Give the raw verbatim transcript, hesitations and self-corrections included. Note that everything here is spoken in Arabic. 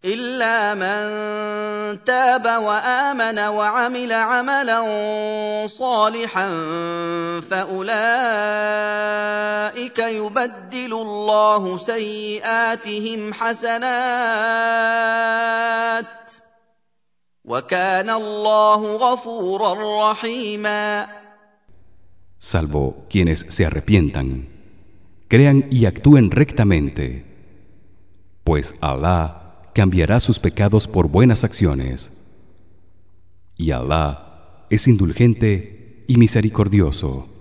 إلا من تاب وآمن وعمل عملا صالحا فأولئك يبدل الله سيئاتهم حسنات وكان الله غفورا رحيما. Salvo quienes se arrepientan, crean y actúen rectamente, pues Alá cambiará sus pecados por buenas acciones, y Alá es indulgente y misericordioso.